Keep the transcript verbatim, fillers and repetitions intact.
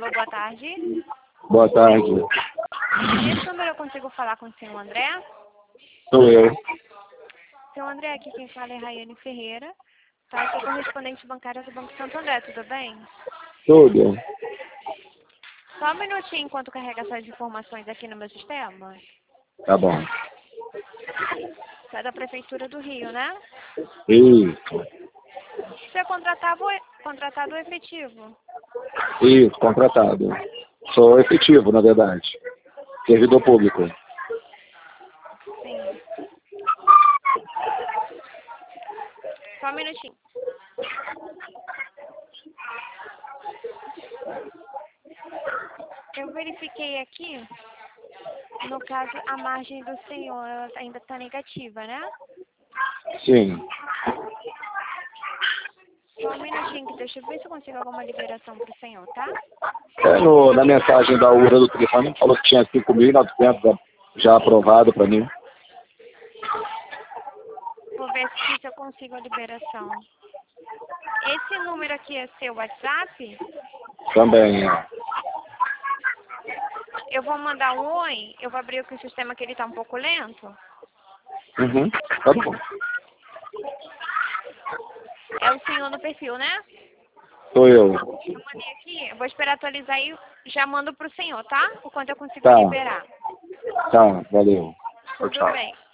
Alô, boa tarde. Boa tarde. Nesse número eu consigo falar com o senhor André? Sou eu. Senhor André, aqui quem fala é Raiane Ferreira. Tá, eu sou correspondente bancária do Banco Santo André, tudo bem? Tudo. Só um minutinho enquanto carrega essas informações aqui no meu sistema. Tá bom. Você é da Prefeitura do Rio, né? Isso. Você é contratado, contratado ou efetivo? Isso, contratado. Sou efetivo, na verdade. Servidor público. Sim. Só um minutinho. Eu verifiquei aqui, no caso, a margem do senhor ela ainda está negativa, né? Sim. Só um minutinho, que deixa eu ver se eu consigo alguma liberação para o senhor, tá? É, no, na mensagem da U R A do telefone falou que tinha cinco mil e novecentos já aprovado para mim. Vou ver se eu consigo a liberação. Esse número aqui é seu WhatsApp? Também, é. Eu vou mandar um oi, eu vou abrir aqui o sistema que ele está um pouco lento. Uhum. Tá bom. É o senhor no perfil, né? Sou eu. Eu mandei aqui, eu vou esperar atualizar e já mando pro senhor, tá? O quanto eu consigo Tá. liberar. Tá, valeu. Tchau, Tudo tchau. bem.